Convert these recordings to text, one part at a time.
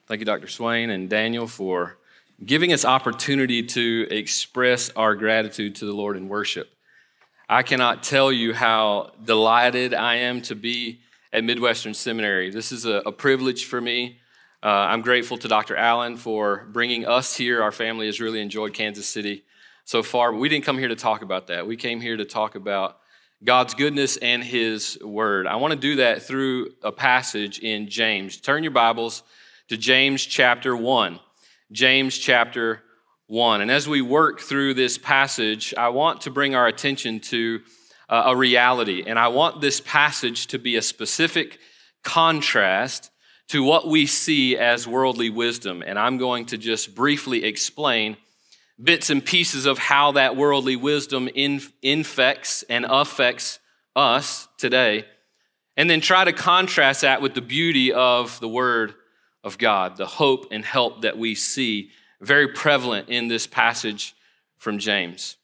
Thank you, Dr. Swain and Daniel, for giving us opportunity to express our gratitude to the Lord in worship. I cannot tell you how delighted I am to be at Midwestern Seminary. This is a privilege for me. I'm grateful to Dr. Allen for bringing us here. Our family has really enjoyed Kansas City so far, but we didn't come here to talk about that. We came here to talk about God's goodness and His Word. I want to do that through a passage in James. Turn your Bibles to James chapter 1. James chapter 1. And as we work through this passage, I want to bring our attention to a reality. And I want this passage to be a specific contrast to what we see as worldly wisdom. And I'm going to just briefly explain bits and pieces of how that worldly wisdom infects and affects us today. And then try to contrast that with the beauty of the Word of God, the hope and help that we see very prevalent in this passage from James.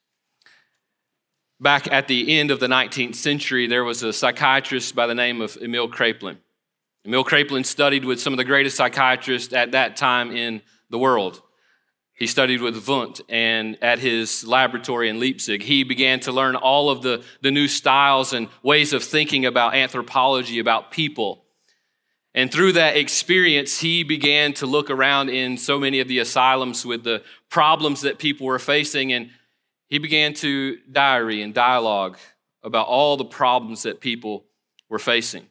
Back at the end of the 19th century, there was a psychiatrist by the name of Emil Kraepelin. Emil Kraepelin studied with some of the greatest psychiatrists at that time in the world. He studied with Wundt, and at his laboratory in Leipzig, he began to learn all of the new styles and ways of thinking about anthropology, about people. And through that experience, he began to look around in so many of the asylums with the problems that people were facing, and he began to diary and dialogue about all the problems that people were facing.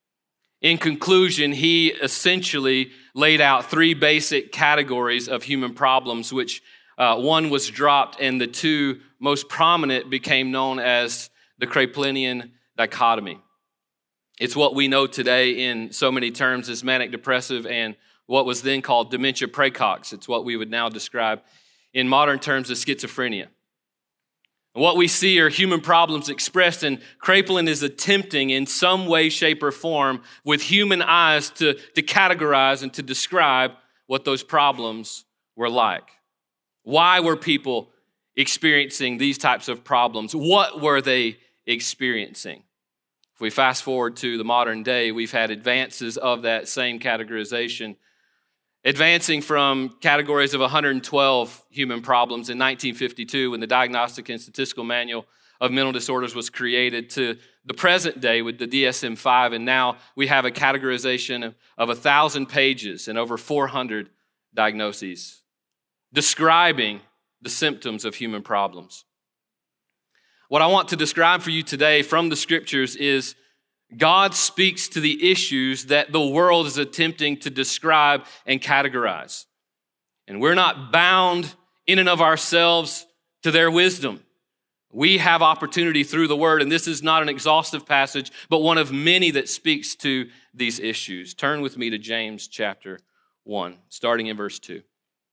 In conclusion, he essentially laid out three basic categories of human problems, which one was dropped, and the two most prominent became known as the Kraepelinian dichotomy. It's what we know today in so many terms as manic depressive and what was then called dementia praecox. It's what we would now describe in modern terms as schizophrenia. And what we see are human problems expressed, and Kraepelin is attempting in some way, shape, or form with human eyes to categorize and to describe what those problems were like. Why were people experiencing these types of problems? What were they experiencing? If we fast forward to the modern day, we've had advances of that same categorization, advancing from categories of 112 human problems in 1952 when the Diagnostic and Statistical Manual of Mental Disorders was created to the present day with the DSM-5, and now we have a categorization of 1,000 pages and over 400 diagnoses describing the symptoms of human problems. What I want to describe for you today from the scriptures is God speaks to the issues that the world is attempting to describe and categorize. And we're not bound in and of ourselves to their wisdom. We have opportunity through the word, and this is not an exhaustive passage, but one of many that speaks to these issues. Turn with me to James chapter 1, starting in verse 2.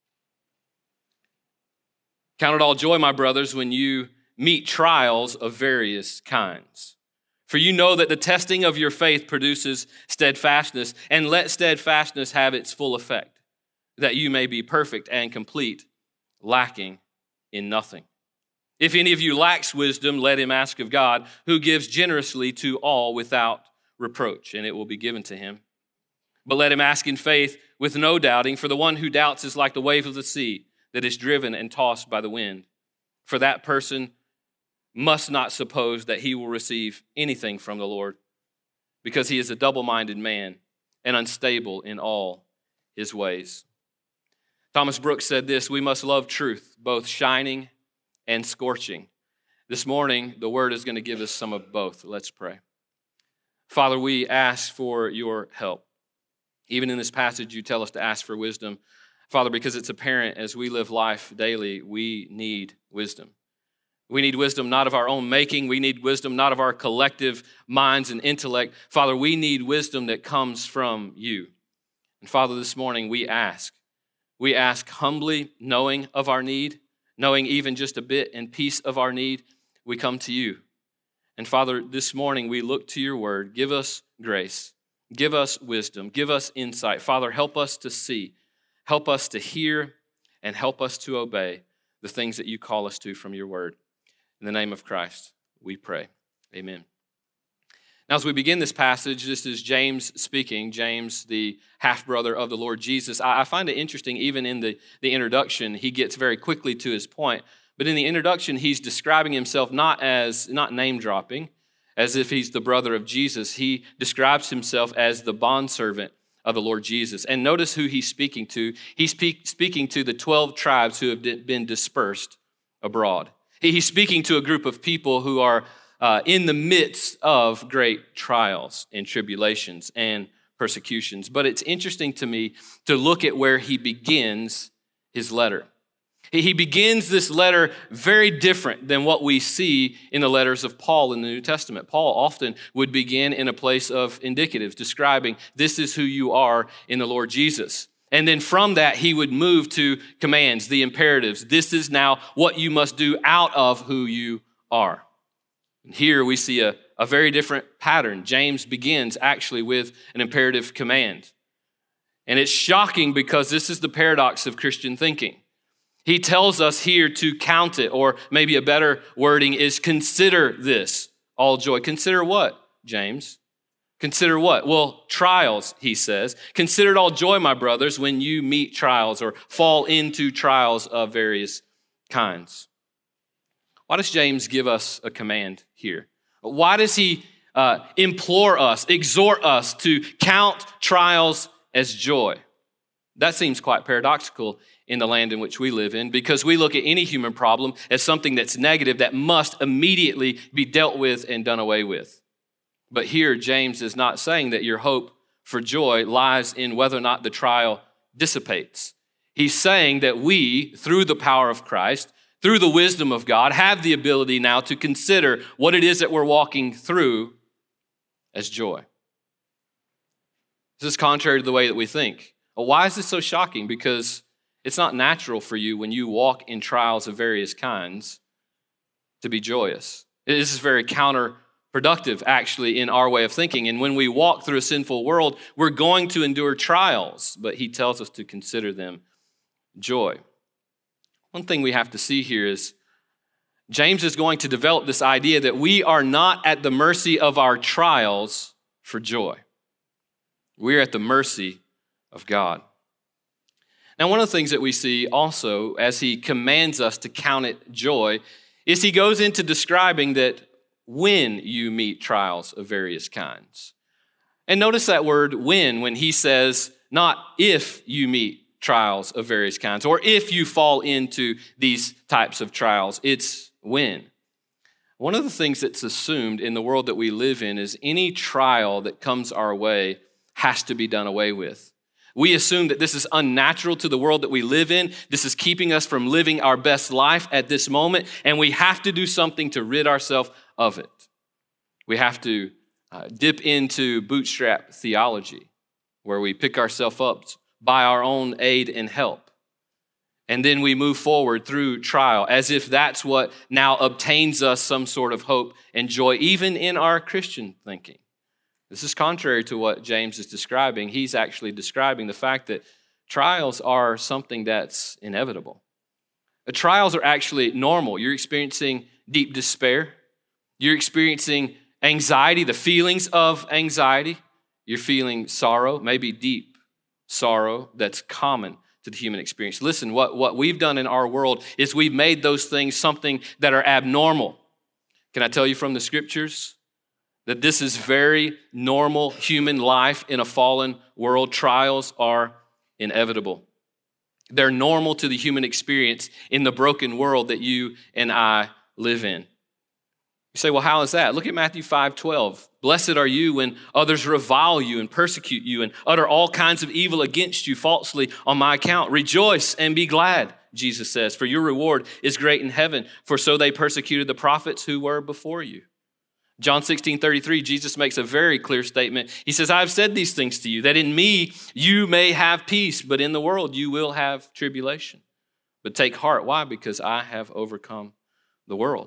Count it all joy, my brothers, when you meet trials of various kinds. For you know that the testing of your faith produces steadfastness, and let steadfastness have its full effect, that you may be perfect and complete, lacking in nothing. If any of you lacks wisdom, let him ask of God, who gives generously to all without reproach, and it will be given to him. But let him ask in faith with no doubting, for the one who doubts is like the wave of the sea that is driven and tossed by the wind. For that person must not suppose that he will receive anything from the Lord, because he is a double-minded man and unstable in all his ways. Thomas Brooks said this: we must love truth, both shining and scorching. This morning, the word is going to give us some of both. Let's pray. Father, we ask for your help. Even in this passage, you tell us to ask for wisdom. Father, because it's apparent as we live life daily, we need wisdom. We need wisdom not of our own making. We need wisdom not of our collective minds and intellect. Father, we need wisdom that comes from you. And Father, this morning we ask humbly, knowing of our need, knowing even just a bit and piece of our need, we come to you. And Father, this morning we look to your word. Give us grace. Give us wisdom. Give us insight. Father, help us to see. Help us to hear and help us to obey the things that you call us to from your word. In the name of Christ, we pray. Amen. Now, as we begin this passage, this is James speaking, James, the half-brother of the Lord Jesus. I find it interesting, even in the introduction, he gets very quickly to his point. But in the introduction, he's describing himself not name-dropping, as if he's the brother of Jesus. He describes himself as the bondservant of the Lord Jesus. And notice who he's speaking to. He's speaking to the 12 tribes who have been dispersed abroad. He's speaking to a group of people who are in the midst of great trials and tribulations and persecutions. But it's interesting to me to look at where he begins his letter. He begins this letter very different than what we see in the letters of Paul in the New Testament. Paul often would begin in a place of indicatives, describing this is who you are in the Lord Jesus. And then from that, he would move to commands, the imperatives. This is now what you must do out of who you are. And here we see a very different pattern. James begins actually with an imperative command. And it's shocking because this is the paradox of Christian thinking. He tells us here to count it, or maybe a better wording is consider this all joy. Consider what, James? Consider what? Well, trials, he says. Consider it all joy, my brothers, when you meet trials or fall into trials of various kinds. Why does James give us a command here? Why does he implore us, exhort us to count trials as joy? That seems quite paradoxical in the land in which we live in, because we look at any human problem as something that's negative that must immediately be dealt with and done away with. But here, James is not saying that your hope for joy lies in whether or not the trial dissipates. He's saying that we, through the power of Christ, through the wisdom of God, have the ability now to consider what it is that we're walking through as joy. This is contrary to the way that we think. Well, why is this so shocking? Because it's not natural for you when you walk in trials of various kinds to be joyous. This is very counterproductive, actually, in our way of thinking. And when we walk through a sinful world, we're going to endure trials, but he tells us to consider them joy. One thing we have to see here is James is going to develop this idea that we are not at the mercy of our trials for joy. We're at the mercy of God. Now, one of the things that we see also as he commands us to count it joy is he goes into describing that when you meet trials of various kinds. And notice that word when he says, not if you meet trials of various kinds or if you fall into these types of trials, it's when. One of the things that's assumed in the world that we live in is any trial that comes our way has to be done away with. We assume that this is unnatural to the world that we live in. This is keeping us from living our best life at this moment, and we have to do something to rid ourselves of it. We have to dip into bootstrap theology, where we pick ourselves up by our own aid and help. And then we move forward through trial as if that's what now obtains us some sort of hope and joy, even in our Christian thinking. This is contrary to what James is describing. He's actually describing the fact that trials are something that's inevitable. Trials are actually normal. You're experiencing deep despair. You're experiencing anxiety, the feelings of anxiety. You're feeling sorrow, maybe deep sorrow that's common to the human experience. Listen, what we've done in our world is we've made those things something that are abnormal. Can I tell you from the scriptures that this is very normal human life in a fallen world? Trials are inevitable. They're normal to the human experience in the broken world that you and I live in. You say, well, how is that? Look at Matthew 5:12. Blessed are you when others revile you and persecute you and utter all kinds of evil against you falsely on my account. Rejoice and be glad, Jesus says, for your reward is great in heaven, for so they persecuted the prophets who were before you. John 16:33, Jesus makes a very clear statement. He says, I have said these things to you, that in me you may have peace, but in the world you will have tribulation. But take heart. Why? Because I have overcome the world.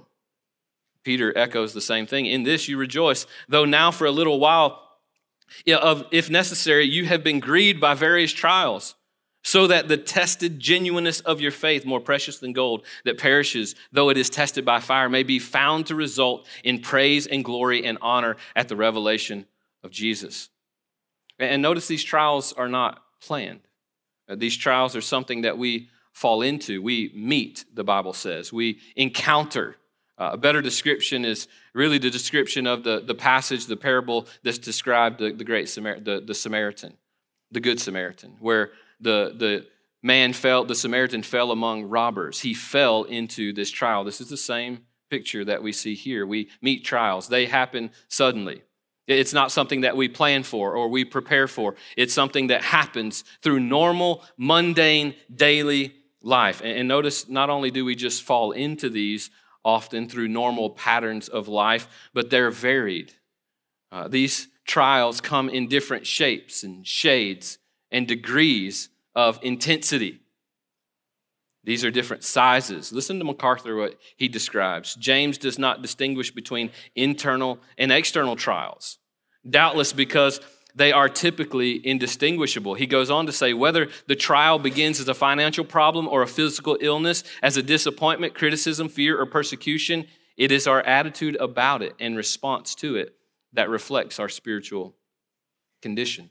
Peter echoes the same thing. In this you rejoice, though now for a little while, if necessary, you have been grieved by various trials, so that the tested genuineness of your faith, more precious than gold that perishes, though it is tested by fire, may be found to result in praise and glory and honor at the revelation of Jesus. And notice these trials are not planned. These trials are something that we fall into. We meet, the Bible says. We encounter. A better description is really the description of the passage, the parable that's described, the Samaritan, the Good Samaritan, where the Samaritan fell among robbers. He fell into this trial. This is the same picture that we see here. We meet trials. They happen suddenly. It's not something that we plan for or we prepare for. It's something that happens through normal, mundane, daily life. And notice, not only do we just fall into these often through normal patterns of life, but they're varied. These trials come in different shapes and shades and degrees of intensity. These are different sizes. Listen to MacArthur, what he describes. James does not distinguish between internal and external trials, doubtless because they are typically indistinguishable. He goes on to say, whether the trial begins as a financial problem or a physical illness, as a disappointment, criticism, fear, or persecution, it is our attitude about it and response to it that reflects our spiritual condition.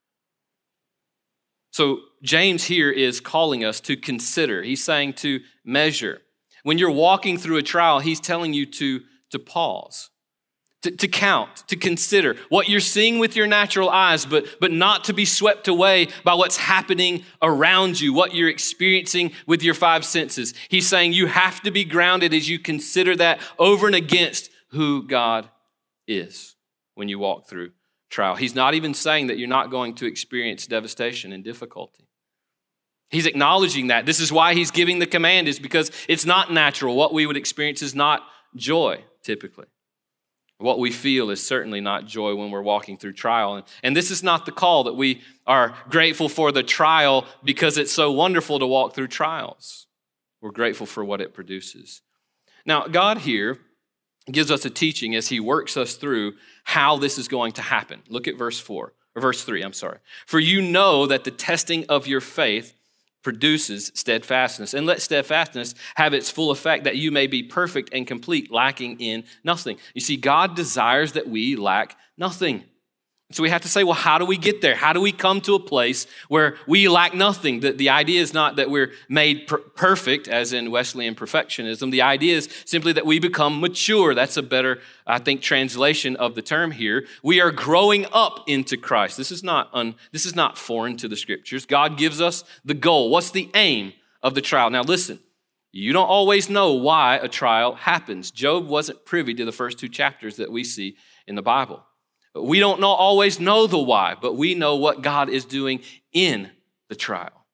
So James here is calling us to consider. He's saying to measure. When you're walking through a trial, he's telling you to pause, to count, to consider what you're seeing with your natural eyes, but not to be swept away by what's happening around you, what you're experiencing with your five senses. He's saying you have to be grounded as you consider that over and against who God is when you walk through trial. He's not even saying that you're not going to experience devastation and difficulty. He's acknowledging that. This is why he's giving the command, is because it's not natural. What we would experience is not joy, typically. What we feel is certainly not joy when we're walking through trial. And this is not the call that we are grateful for the trial because it's so wonderful to walk through trials. We're grateful for what it produces. Now, God here gives us a teaching as he works us through how this is going to happen. Look at verse 3. For you know that the testing of your faith produces steadfastness. And let steadfastness have its full effect, that you may be perfect and complete, lacking in nothing. You see, God desires that we lack nothing. So we have to say, well, how do we get there? How do we come to a place where we lack nothing? The idea is not that we're made perfect, as in Wesleyan perfectionism. The idea is simply that we become mature. That's a better, I think, translation of the term here. We are growing up into Christ. This is not foreign to the scriptures. God gives us the goal. What's the aim of the trial? Now listen, you don't always know why a trial happens. Job wasn't privy to the first two chapters that we see in the Bible. We don't always know the why, but we know what God is doing in the trial.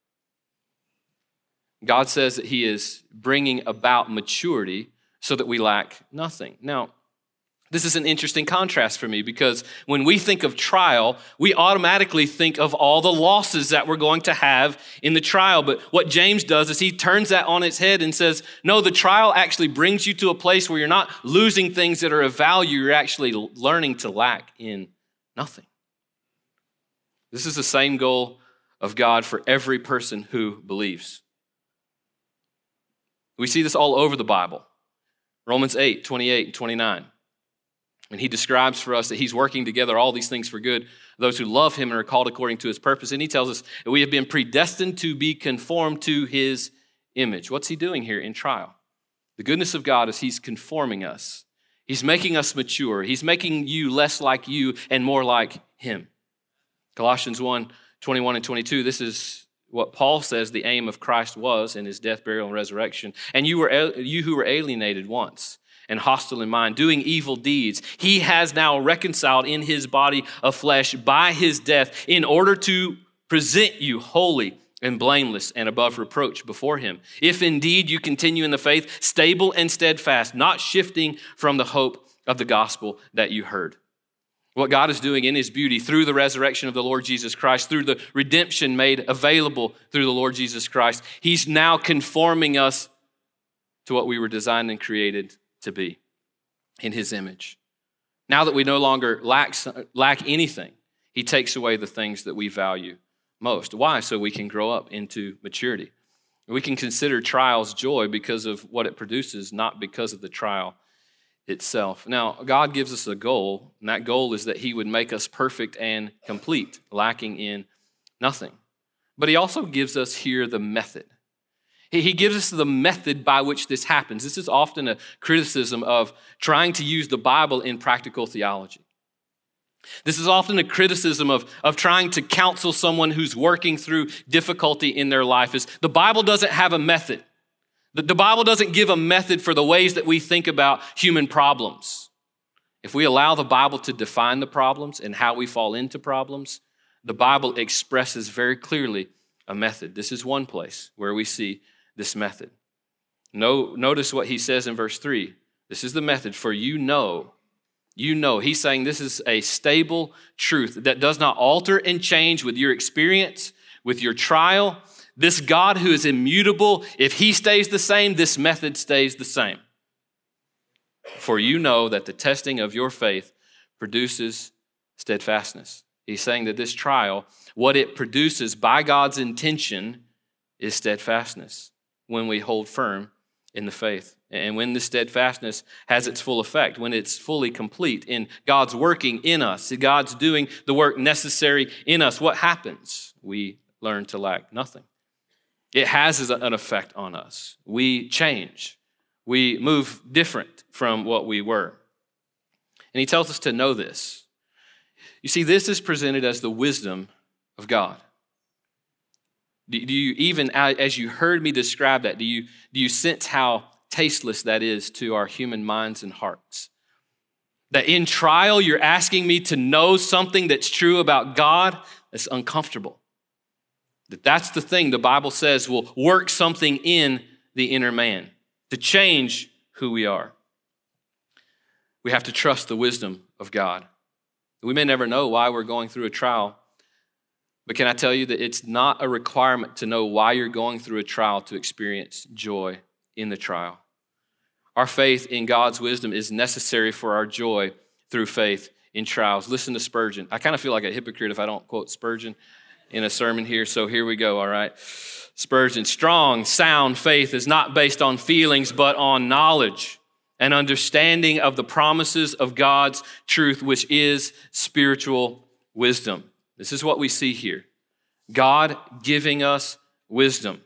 God says that he is bringing about maturity so that we lack nothing. Now, this is an interesting contrast for me because when we think of trial, we automatically think of all the losses that we're going to have in the trial. But what James does is he turns that on its head and says, no, the trial actually brings you to a place where you're not losing things that are of value. You're actually learning to lack in nothing. This is the same goal of God for every person who believes. We see this all over the Bible. Romans 8, 28 and 29. And he describes for us that he's working together all these things for good, those who love him and are called according to his purpose. And he tells us that we have been predestined to be conformed to his image. What's he doing here in trial? The goodness of God is he's conforming us. He's making us mature. He's making you less like you and more like him. Colossians 1, 21 and 22, this is what Paul says the aim of Christ was in his death, burial, and resurrection. And you who were alienated once and hostile in mind, doing evil deeds, he has now reconciled in his body of flesh by his death in order to present you holy and blameless and above reproach before him. If indeed you continue in the faith, stable and steadfast, not shifting from the hope of the gospel that you heard. What God is doing in his beauty through the resurrection of the Lord Jesus Christ, through the redemption made available through the Lord Jesus Christ, he's now conforming us to what we were designed and created to be in his image. Now that we no longer lack anything, he takes away the things that we value most. Why? So we can grow up into maturity. We can consider trials joy because of what it produces, not because of the trial itself. Now, God gives us a goal, and that goal is that he would make us perfect and complete, lacking in nothing. But he also gives us here the method. He gives us the method by which this happens. This is often a criticism of trying to use the Bible in practical theology. This is often a criticism of trying to counsel someone who's working through difficulty in their life. Is the Bible doesn't have a method. The Bible doesn't give a method for the ways that we think about human problems. If we allow the Bible to define the problems and how we fall into problems, the Bible expresses very clearly a method. This is one place where we see this method. Notice what he says in verse 3. This is the method, for you know. He's saying this is a stable truth that does not alter and change with your experience, with your trial. This God who is immutable, if he stays the same, this method stays the same. For you know that the testing of your faith produces steadfastness. He's saying that this trial, what it produces by God's intention is steadfastness when we hold firm in the faith. And when this steadfastness has its full effect, when it's fully complete in God's working in us, God's doing the work necessary in us, what happens? We learn to lack nothing. It has an effect on us. We change. We move different from what we were. And he tells us to know this. You see, this is presented as the wisdom of God. Do you even, as you heard me describe that, do you sense how tasteless that is to our human minds and hearts? That in trial, you're asking me to know something that's true about God that's uncomfortable. That's the thing the Bible says will work something in the inner man to change who we are. We have to trust the wisdom of God. We may never know why we're going through a trial, but can I tell you that it's not a requirement to know why you're going through a trial to experience joy in the trial. Our faith in God's wisdom is necessary for our joy through faith in trials. Listen to Spurgeon. I kind of feel like a hypocrite if I don't quote Spurgeon in a sermon here, so here we go, all right? Spurgeon, strong, sound faith is not based on feelings, but on knowledge and understanding of the promises of God's truth, which is spiritual wisdom. This is what we see here. God giving us wisdom.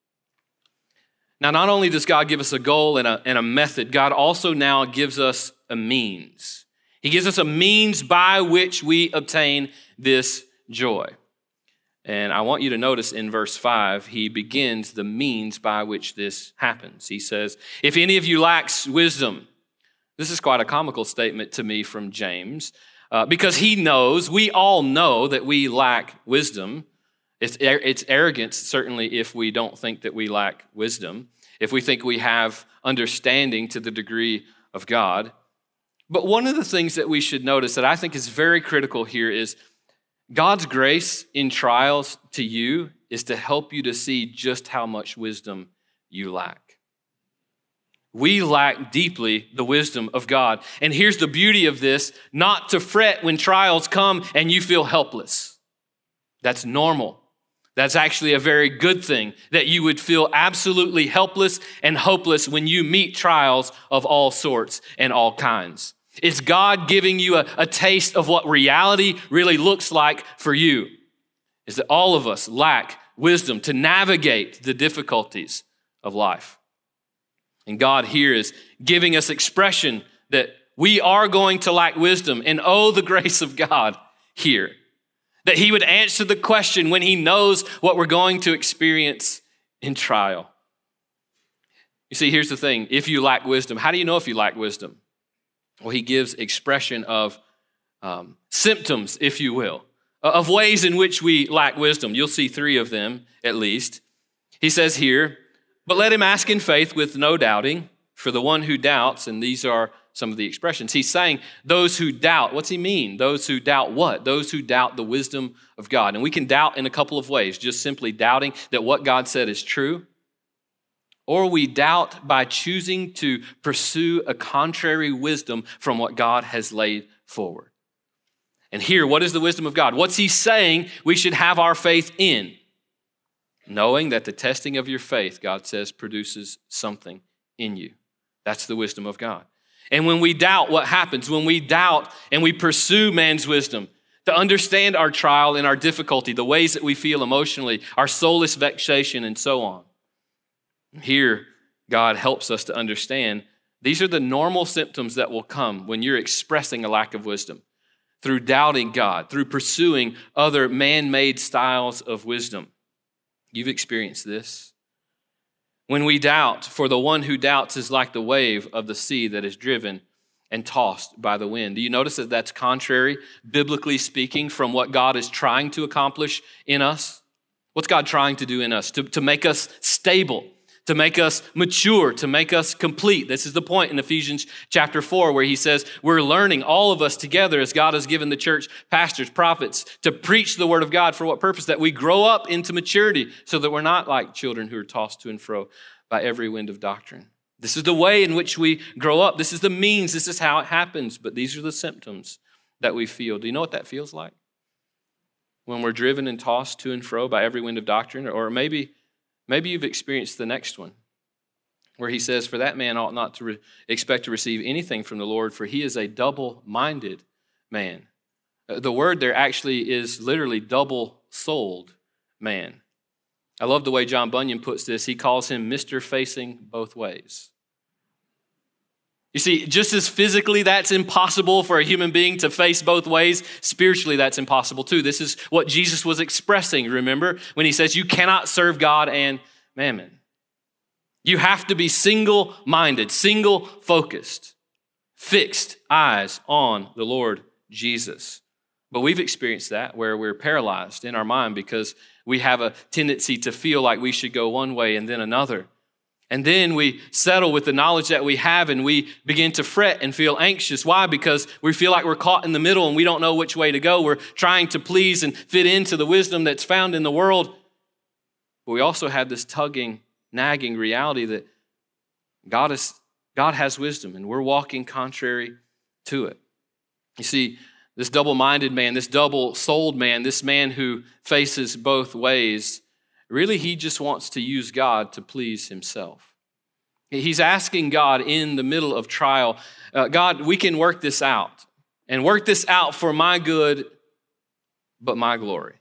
Now, not only does God give us a goal and a method, God also now gives us a means. He gives us a means by which we obtain this joy. And I want you to notice in verse 5, he begins the means by which this happens. He says, if any of you lacks wisdom, this is quite a comical statement to me from James, because he knows, we all know that we lack wisdom. It's arrogance, certainly, if we don't think that we lack wisdom, if we think we have understanding to the degree of God. But one of the things that we should notice that I think is very critical here is God's grace in trials to you is to help you to see just how much wisdom you lack. We lack deeply the wisdom of God. And here's the beauty of this, not to fret when trials come and you feel helpless. That's normal. That's actually a very good thing, that you would feel absolutely helpless and hopeless when you meet trials of all sorts and all kinds. It's God giving you a taste of what reality really looks like for you. Is that all of us lack wisdom to navigate the difficulties of life. And God here is giving us expression that we are going to lack wisdom. And oh, the grace of God here. That he would answer the question when he knows what we're going to experience in trial. You see, here's the thing. If you lack wisdom, how do you know if you lack wisdom? Well, he gives expression of symptoms, if you will, of ways in which we lack wisdom. You'll see 3 of them, at least. He says here, but let him ask in faith with no doubting, for the one who doubts, and these are some of the expressions. He's saying those who doubt. What's he mean? Those who doubt what? Those who doubt the wisdom of God. And we can doubt in a couple of ways, just simply doubting that what God said is true, or we doubt by choosing to pursue a contrary wisdom from what God has laid forward. And here, what is the wisdom of God? What's he saying we should have our faith in? Knowing that the testing of your faith, God says, produces something in you. That's the wisdom of God. And when we doubt, what happens? When we doubt and we pursue man's wisdom to understand our trial and our difficulty, the ways that we feel emotionally, our soulless vexation, and so on. Here, God helps us to understand these are the normal symptoms that will come when you're expressing a lack of wisdom, through doubting God, through pursuing other man-made styles of wisdom. You've experienced this. When we doubt, for the one who doubts is like the wave of the sea that is driven and tossed by the wind. Do you notice that that's contrary, biblically speaking, from what God is trying to accomplish in us? What's God trying to do in us? To make us stable, to make us mature, to make us complete. This is the point in Ephesians chapter 4 where he says we're learning, all of us together, as God has given the church pastors, prophets, to preach the word of God. For what purpose? That we grow up into maturity so that we're not like children who are tossed to and fro by every wind of doctrine. This is the way in which we grow up. This is the means. This is how it happens. But these are the symptoms that we feel. Do you know what that feels like? When we're driven and tossed to and fro by every wind of doctrine, or maybe you've experienced the next one, where he says, for that man ought not to expect to receive anything from the Lord, for he is a double-minded man. The word there actually is literally double-souled man. I love the way John Bunyan puts this. He calls him Mr. Facing Both Ways. You see, just as physically that's impossible for a human being to face both ways, spiritually that's impossible too. This is what Jesus was expressing, remember, when he says you cannot serve God and mammon. You have to be single-minded, single-focused, fixed eyes on the Lord Jesus. But we've experienced that where we're paralyzed in our mind because we have a tendency to feel like we should go one way and then another. And then we settle with the knowledge that we have and we begin to fret and feel anxious. Why? Because we feel like we're caught in the middle and we don't know which way to go. We're trying to please and fit into the wisdom that's found in the world. But we also have this tugging, nagging reality that God has wisdom and we're walking contrary to it. You see, this double-minded man, this double-souled man, this man who faces both ways, really, he just wants to use God to please himself. He's asking God in the middle of trial, God, we can work this out and work this out for my good, but my glory.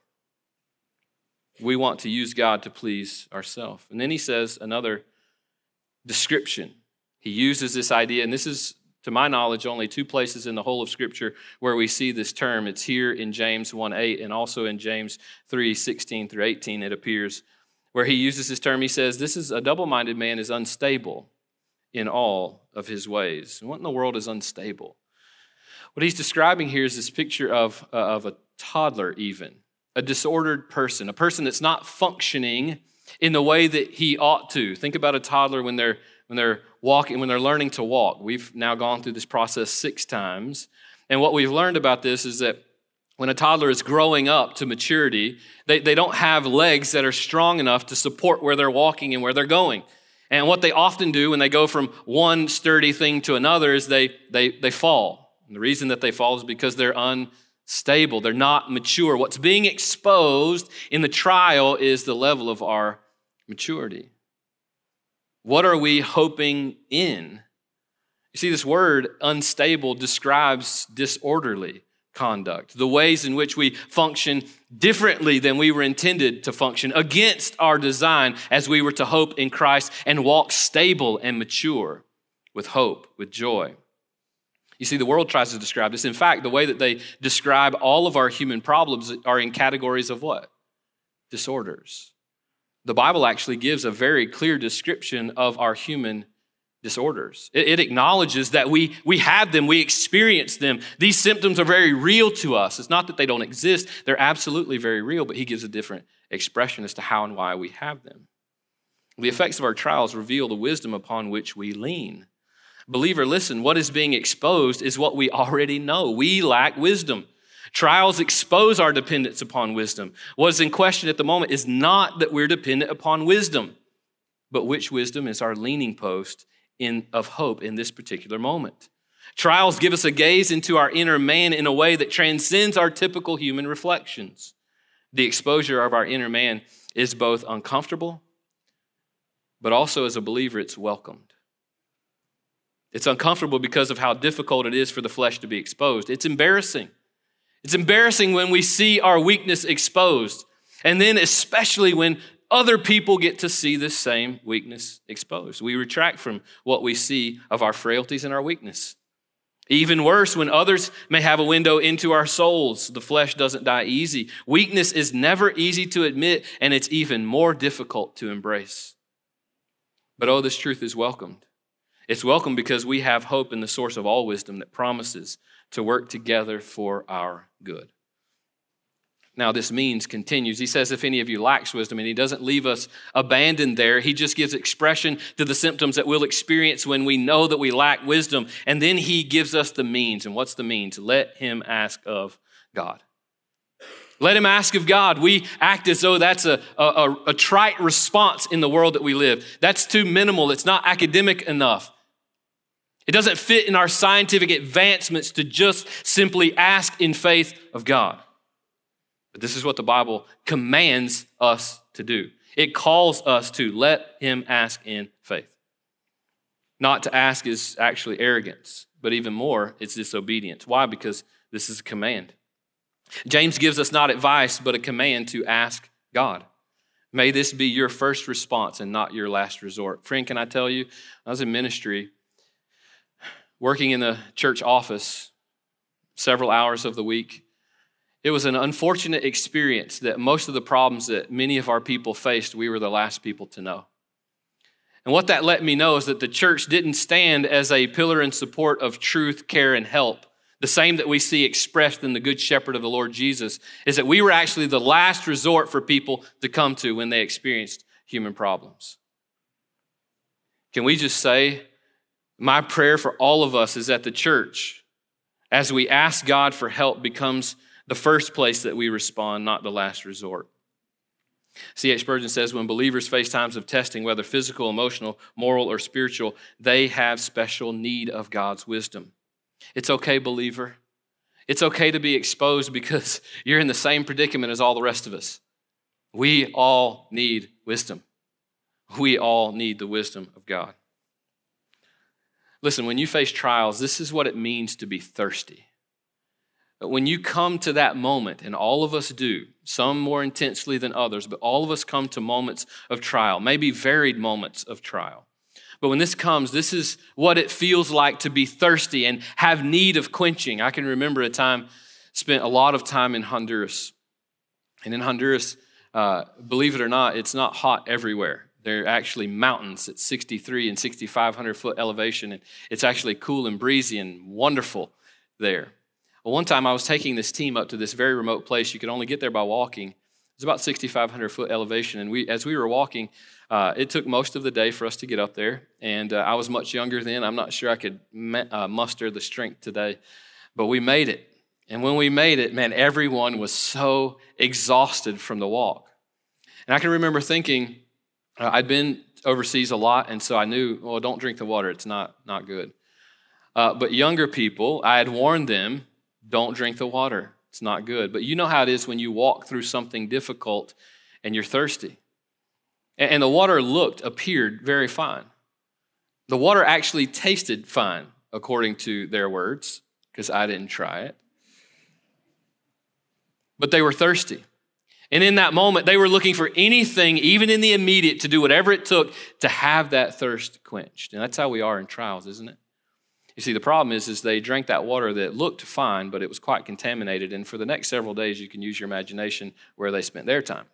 We want to use God to please ourselves. And then he says another description. He uses this idea, and this is, to my knowledge, only two places in the whole of Scripture where we see this term. It's here in James 1:8 and also in James 3:16 through 18 it appears, where he uses this term. He says, this is a double-minded man is unstable in all of his ways. And what in the world is unstable? What he's describing here is this picture of a toddler even, a disordered person, a person that's not functioning in the way that he ought to. Think about a toddler when they're walking, when they're learning to walk. We've now gone through this process 6 times. And what we've learned about this is that when a toddler is growing up to maturity, they don't have legs that are strong enough to support where they're walking and where they're going. And what they often do when they go from one sturdy thing to another is they fall. And the reason that they fall is because they're unstable. They're not mature. What's being exposed in the trial is the level of our maturity. What are we hoping in? You see, this word unstable describes disorderly conduct, the ways in which we function differently than we were intended to function, against our design as we were to hope in Christ and walk stable and mature with hope, with joy. You see, the world tries to describe this. In fact, the way that they describe all of our human problems are in categories of what? Disorders. The Bible actually gives a very clear description of our human disorders. It acknowledges that we have them, we experience them. These symptoms are very real to us. It's not that they don't exist. They're absolutely very real, but he gives a different expression as to how and why we have them. The effects of our trials reveal the wisdom upon which we lean. Believer, listen, what is being exposed is what we already know. We lack wisdom. Trials expose our dependence upon wisdom. What is in question at the moment is not that we're dependent upon wisdom, but which wisdom is our leaning post of hope in this particular moment. Trials give us a gaze into our inner man in a way that transcends our typical human reflections. The exposure of our inner man is both uncomfortable, but also as a believer, it's welcomed. It's uncomfortable because of how difficult it is for the flesh to be exposed. It's embarrassing. It's embarrassing when we see our weakness exposed, and then especially when other people get to see this same weakness exposed. We retract from what we see of our frailties and our weakness. Even worse, when others may have a window into our souls, the flesh doesn't die easy. Weakness is never easy to admit, and it's even more difficult to embrace. But oh, this truth is welcomed. It's welcomed because we have hope in the source of all wisdom that promises to work together for our good. Now, this means continues. He says, if any of you lacks wisdom, and he doesn't leave us abandoned there. He just gives expression to the symptoms that we'll experience when we know that we lack wisdom. And then he gives us the means. And what's the means? Let him ask of God. Let him ask of God. We act as though that's a trite response in the world that we live. That's too minimal. It's not academic enough. It doesn't fit in our scientific advancements to just simply ask in faith of God. But this is what the Bible commands us to do. It calls us to let him ask in faith. Not to ask is actually arrogance, but even more, it's disobedience. Why? Because this is a command. James gives us not advice, but a command to ask God. May this be your first response and not your last resort. Friend, can I tell you, I was in ministry, working in the church office several hours of the week. It was an unfortunate experience that most of the problems that many of our people faced, we were the last people to know. And what that let me know is that the church didn't stand as a pillar and support of truth, care, and help. The same that we see expressed in the Good Shepherd of the Lord Jesus is that we were actually the last resort for people to come to when they experienced human problems. Can we just say, my prayer for all of us is that the church, as we ask God for help, becomes the first place that we respond, not the last resort. C.H. Spurgeon says, when believers face times of testing, whether physical, emotional, moral, or spiritual, they have special need of God's wisdom. It's okay, believer. It's okay to be exposed because you're in the same predicament as all the rest of us. We all need wisdom. We all need the wisdom of God. Listen, when you face trials, this is what it means to be thirsty. But when you come to that moment, and all of us do, some more intensely than others, but all of us come to moments of trial, maybe varied moments of trial. But when this comes, this is what it feels like to be thirsty and have need of quenching. I can remember a time, spent a lot of time in Honduras. And in Honduras, believe it or not, it's not hot everywhere. There are actually mountains at 6,300 and 6,500 foot elevation. And it's actually cool and breezy and wonderful there. Well, one time I was taking this team up to this very remote place. You could only get there by walking. It's about 6,500 foot elevation. And as we were walking, it took most of the day for us to get up there. And I was much younger then. I'm not sure I could muster the strength today. But we made it. And when we made it, man, everyone was so exhausted from the walk. And I can remember thinking, I'd been overseas a lot, and so I knew, well, don't drink the water. It's not good. But younger people, I had warned them, don't drink the water. It's not good. But you know how it is when you walk through something difficult and you're thirsty. And the water appeared very fine. The water actually tasted fine, according to their words, because I didn't try it. But they were thirsty. And in that moment, they were looking for anything, even in the immediate, to do whatever it took to have that thirst quenched. And that's how we are in trials, isn't it? You see, the problem is they drank that water that looked fine, but it was quite contaminated. And for the next several days, you can use your imagination where they spent their time.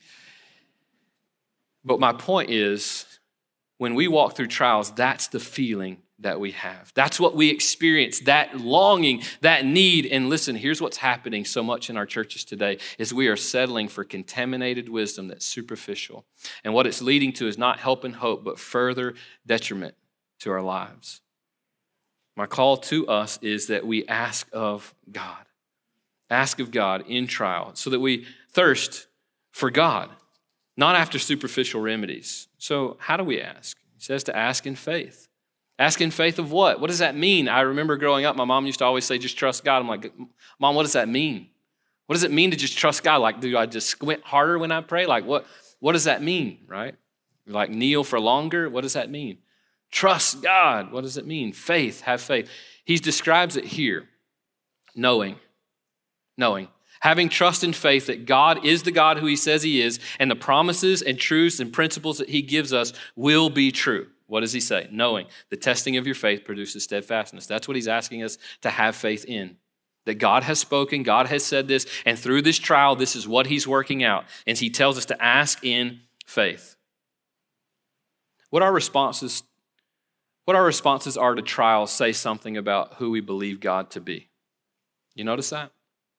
But my point is, when we walk through trials, that's the feeling that we have. That's what we experience, that longing, that need. And listen, here's what's happening so much in our churches today is we are settling for contaminated wisdom that's superficial. And what it's leading to is not help and hope, but further detriment to our lives. My call to us is that we ask of God. Ask of God in trial so that we thirst for God, not after superficial remedies. So how do we ask? He says to ask in faith. Ask in faith of what? What does that mean? I remember growing up, my mom used to always say, just trust God. I'm like, Mom, what does that mean? What does it mean to just trust God? Like, do I just squint harder when I pray? Like, what does that mean, right? Like, kneel for longer? What does that mean? Trust God. What does it mean? Faith, have faith. He describes it here. Knowing. Having trust and faith that God is the God who he says he is, and the promises and truths and principles that he gives us will be true. What does he say? Knowing the testing of your faith produces steadfastness. That's what he's asking us to have faith in. That God has spoken, God has said this, and through this trial, this is what he's working out. And he tells us to ask in faith. What our responses are to trials say something about who we believe God to be. You notice that?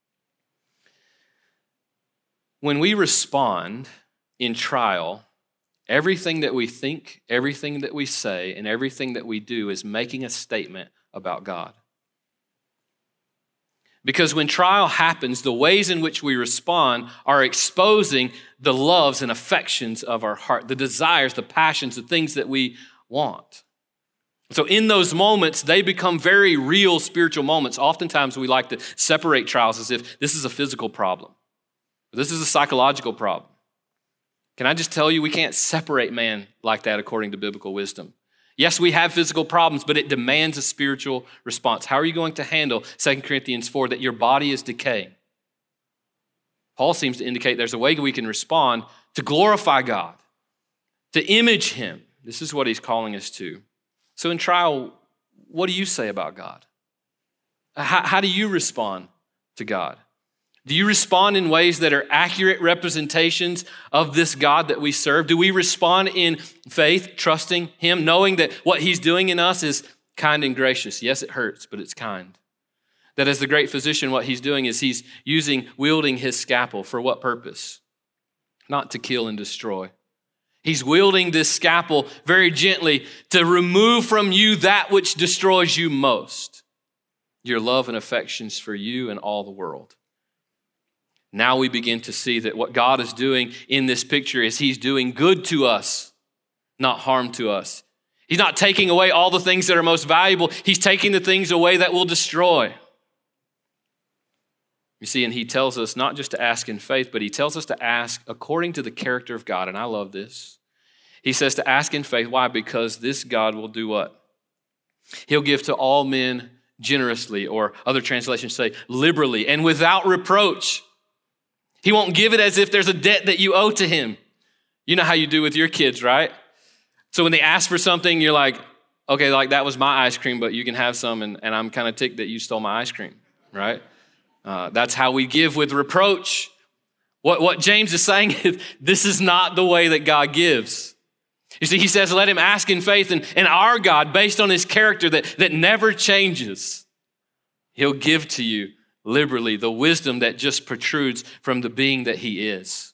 When we respond in trial, everything that we think, everything that we say, and everything that we do is making a statement about God. Because when trial happens, the ways in which we respond are exposing the loves and affections of our heart, the desires, the passions, the things that we want. So in those moments, they become very real spiritual moments. Oftentimes we like to separate trials as if this is a physical problem. This is a psychological problem. Can I just tell you, we can't separate man like that according to biblical wisdom. Yes, we have physical problems, but it demands a spiritual response. How are you going to handle 2 Corinthians 4, that your body is decaying? Paul seems to indicate there's a way we can respond to glorify God, to image him. This is what he's calling us to. So in trial, what do you say about God? How do you respond to God? Do you respond in ways that are accurate representations of this God that we serve? Do we respond in faith, trusting him, knowing that what he's doing in us is kind and gracious? Yes, it hurts, but it's kind. That as the great physician, what he's doing is he's wielding his scalpel. For what purpose? Not to kill and destroy. He's wielding this scalpel very gently to remove from you that which destroys you most, your love and affections for you and all the world. Now we begin to see that what God is doing in this picture is he's doing good to us, not harm to us. He's not taking away all the things that are most valuable. He's taking the things away that will destroy. You see, and he tells us not just to ask in faith, but he tells us to ask according to the character of God. And I love this. He says to ask in faith. Why? Because this God will do what? He'll give to all men generously, or other translations say liberally and without reproach. He won't give it as if there's a debt that you owe to him. You know how you do with your kids, right? So when they ask for something, you're like, okay, like that was my ice cream, but you can have some, and I'm kind of ticked that you stole my ice cream, right? That's how we give with reproach. What James is saying is this is not the way that God gives. You see, he says, let him ask in faith, and our God, based on his character that never changes, he'll give to you liberally the wisdom that just protrudes from the being that he is.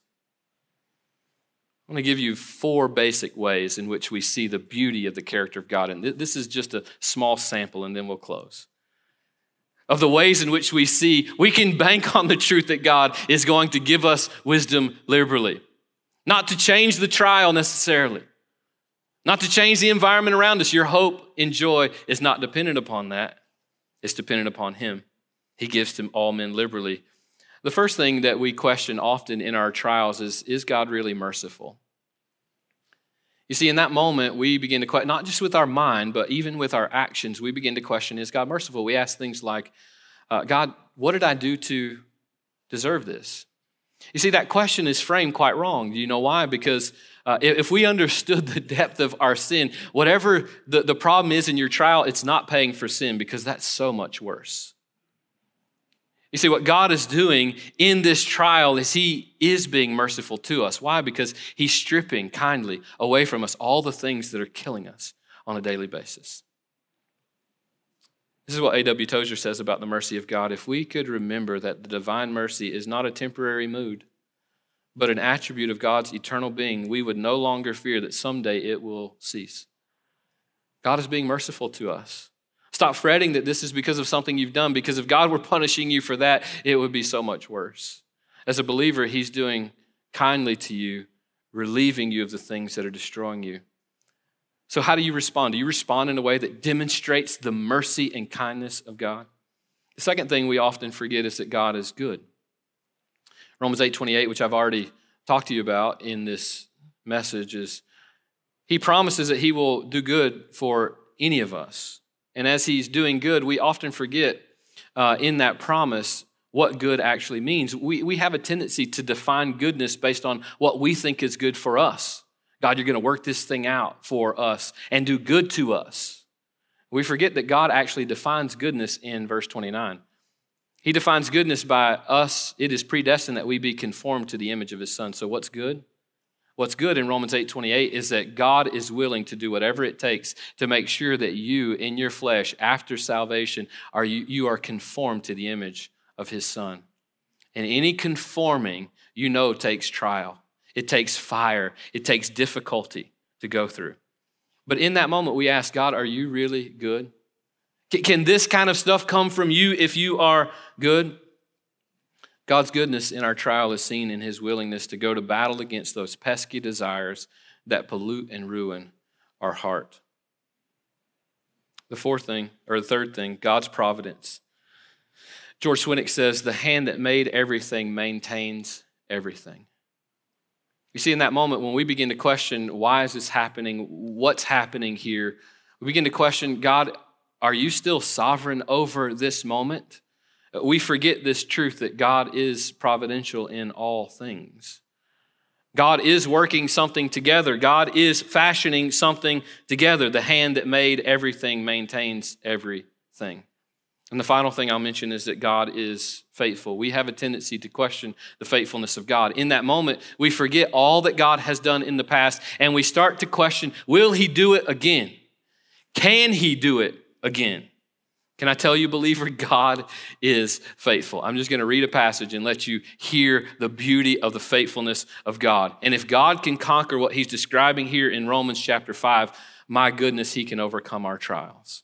I want to give you 4 basic ways in which we see the beauty of the character of God. And this is just a small sample, and then we'll close. Of the ways in which we see we can bank on the truth that God is going to give us wisdom liberally. Not to change the trial necessarily. Not to change the environment around us. Your hope and joy is not dependent upon that. It's dependent upon him. He gives to all men liberally. The first thing that we question often in our trials is God really merciful? You see, in that moment, we begin to question, not just with our mind, but even with our actions, we begin to question, is God merciful? We ask things like, God, what did I do to deserve this? You see, that question is framed quite wrong. Do you know why? Because if we understood the depth of our sin, whatever the problem is in your trial, it's not paying for sin, because that's so much worse. You see, what God is doing in this trial is he is being merciful to us. Why? Because he's stripping kindly away from us all the things that are killing us on a daily basis. This is what A.W. Tozer says about the mercy of God. If we could remember that the divine mercy is not a temporary mood, but an attribute of God's eternal being, we would no longer fear that someday it will cease. God is being merciful to us. Stop fretting that this is because of something you've done, because if God were punishing you for that, it would be so much worse. As a believer, he's doing kindly to you, relieving you of the things that are destroying you. So how do you respond? Do you respond in a way that demonstrates the mercy and kindness of God? The second thing we often forget is that God is good. Romans 8:28, which I've already talked to you about in this message, is he promises that he will do good for any of us. And as he's doing good, we often forget in that promise what good actually means. We have a tendency to define goodness based on what we think is good for us. God, you're going to work this thing out for us and do good to us. We forget that God actually defines goodness in verse 29. He defines goodness by us. It is predestined that we be conformed to the image of his Son. So what's good? What's good in Romans 8:28 is that God is willing to do whatever it takes to make sure that you, in your flesh, after salvation, you are conformed to the image of his Son. And any conforming, takes trial. It takes fire. It takes difficulty to go through. But in that moment, we ask God, are you really good? Can this kind of stuff come from you if you are good? God's goodness in our trial is seen in his willingness to go to battle against those pesky desires that pollute and ruin our heart. The third thing, God's providence. George Swinnock says, the hand that made everything maintains everything. You see, in that moment, when we begin to question, why is this happening? What's happening here? We begin to question, God, are you still sovereign over this moment? We forget this truth that God is providential in all things. God is working something together. God is fashioning something together. The hand that made everything maintains everything. And the final thing I'll mention is that God is faithful. We have a tendency to question the faithfulness of God. In that moment, we forget all that God has done in the past, and we start to question, will he do it again? Can he do it again? Can I tell you, believer, God is faithful. I'm just going to read a passage and let you hear the beauty of the faithfulness of God. And if God can conquer what he's describing here in Romans chapter 5, my goodness, he can overcome our trials.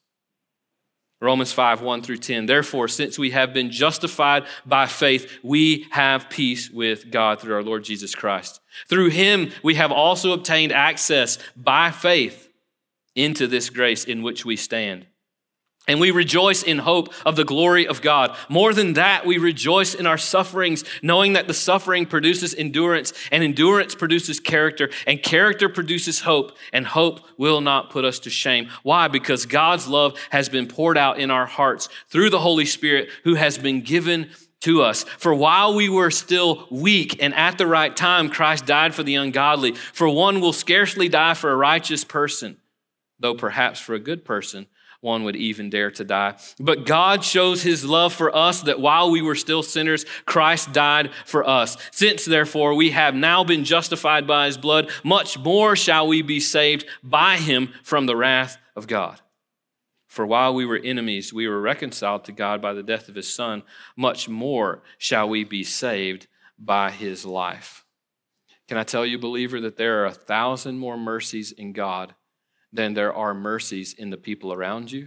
Romans 5:1-10. Therefore, since we have been justified by faith, we have peace with God through our Lord Jesus Christ. Through him, we have also obtained access by faith into this grace in which we stand. And we rejoice in hope of the glory of God. More than that, we rejoice in our sufferings, knowing that the suffering produces endurance, and endurance produces character, and character produces hope, and hope will not put us to shame. Why? Because God's love has been poured out in our hearts through the Holy Spirit who has been given to us. For while we were still weak and at the right time, Christ died for the ungodly. For one will scarcely die for a righteous person, though perhaps for a good person, one would even dare to die. But God shows his love for us that while we were still sinners, Christ died for us. Since therefore we have now been justified by his blood, much more shall we be saved by him from the wrath of God. For while we were enemies, we were reconciled to God by the death of his Son. Much more shall we be saved by his life. Can I tell you, believer, that there are 1,000 more mercies in God than there are mercies in the people around you,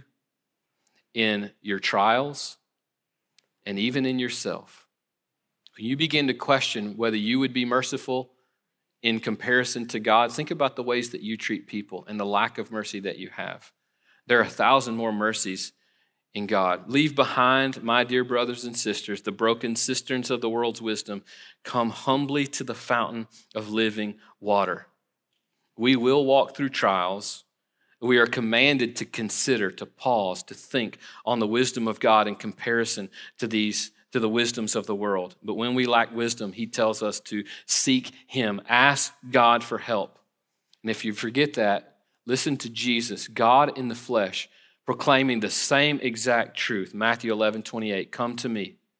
in your trials, and even in yourself. When you begin to question whether you would be merciful in comparison to God, think about the ways that you treat people and the lack of mercy that you have. There are 1,000 more mercies in God. Leave behind, my dear brothers and sisters, the broken cisterns of the world's wisdom. Come humbly to the fountain of living water. We will walk through trials. We are commanded to consider, to pause, to think on the wisdom of God in comparison to the wisdoms of the world. But when we lack wisdom, he tells us to seek him, ask God for help. And if you forget that, listen to Jesus, God in the flesh, proclaiming the same exact truth. Matthew 11:28, come to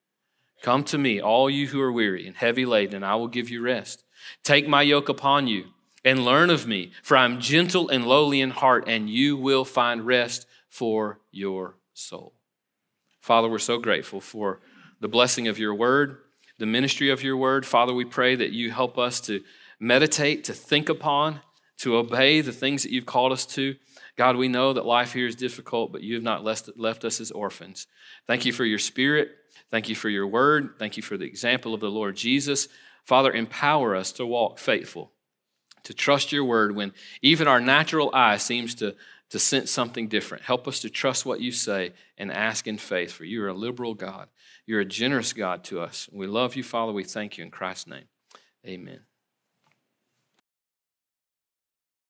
me, all you who are weary and heavy laden, and I will give you rest. Take my yoke upon you and learn of me, for I am gentle and lowly in heart, and you will find rest for your soul. Father, we're so grateful for the blessing of your word, the ministry of your word. Father, we pray that you help us to meditate, to think upon, to obey the things that you've called us to. God, we know that life here is difficult, but you have not left us as orphans. Thank you for your spirit. Thank you for your word. Thank you for the example of the Lord Jesus. Father, empower us to walk faithful, to trust your word when even our natural eye seems to sense something different. Help us to trust what you say and ask in faith, for you are a liberal God. You're a generous God to us. We love you, Father. We thank you in Christ's name. Amen.